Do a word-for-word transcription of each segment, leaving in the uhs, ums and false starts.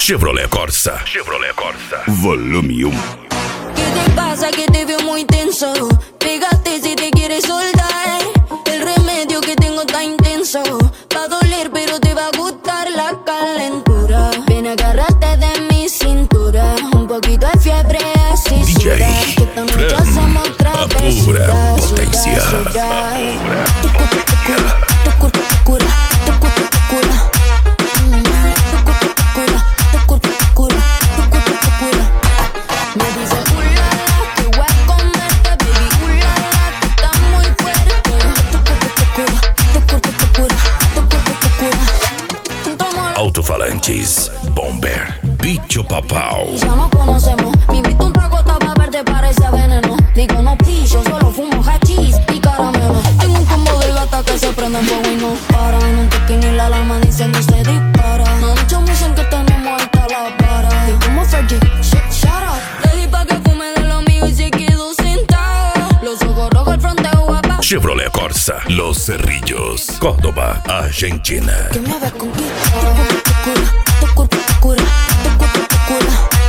Chevrolet Corsa. Chevrolet Corsa. Volume uno. ¿Qué te pasa que te veo muy tenso? Pégate si te quieres soltar. El remedio que tengo está intenso. Va a doler pero te va a gustar la calentura. Ven, agárrate de mi cintura. Un poquito de fiebre así. D J que esta noche Fran, hacemos travesura. apura potencia. Tu cuerpo te cura, tu cuerpo te cura, tu cuerpo te cura. Mm, tu cuerpo te cura, tu cuerpo te cura, tu cuerpo te cura. Me dice ulala, que voy a comerte, baby, ulala, tú estás muy fuerte. Tu cuerpo te cura, tu cuerpo te cura, tu cuerpo te cura. Toma. Alto-falantes, Bomber, Bicho Papao. Ya nos conocemos, me invito un trago, tapa verde, parece veneno. Digo no pillo, solo fumo hachís y caramelo. Tengo un combo de gata que se prende en fuego y no para. En un toque ni la alarma dice no se dispara. No muchos me dicen que tenemos alta la vara. Y como Fergie, shut, shut up. Le di pa' que fume de lo mío y se quedó sentado. Los ojos rojos al fronteo guapa. Chevrolet Corsa, Los Cerrillos, Córdoba, Argentina. Que me ves con guita. Tu cuerpo te cura, tu cuerpo te cura.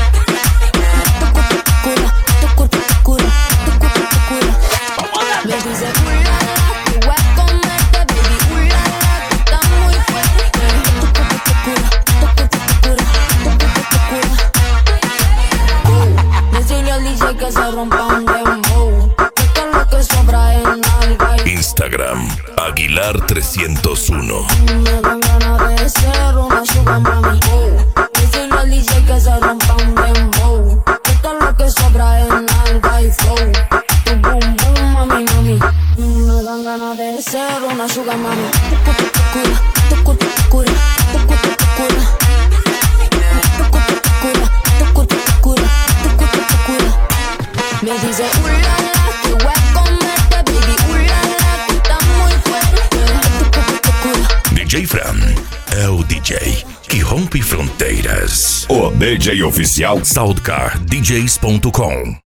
Tu cuerpo te cura, tu cuerpo te cura, tu cuerpo te cura. Me dice ulala, que voy a comerte, baby, ulala, tú estás muy fuerte. Tu cuerpo te cura, tu cuerpo te cura, tu cuerpo te cura. Decirle al D J que se rompa un dembow. Esto es lo que sobra en alga y Instagram, Aguilar trescientos uno. me dan ganas de ser una sugar mami. Decirle al D J que se rompa un dembow. Esto es lo que sobra en alga y flow. Tu boom boom mami mami. Me dan ganas de ser una sugar mami. Tu cuerpo te cura, tu cuerpo te cura, tu cuerpo te cura. Tu cuerpo te cura, tu cuerpo te cura, tu cuerpo te cura. Me dice ulala, que voy a comerte, baby, ulala, tú estás muy fuerte. Tu cuerpo te cura. D J Fran é o D J que rompe fronteiras. O D J oficial Soundcar D Js ponto com.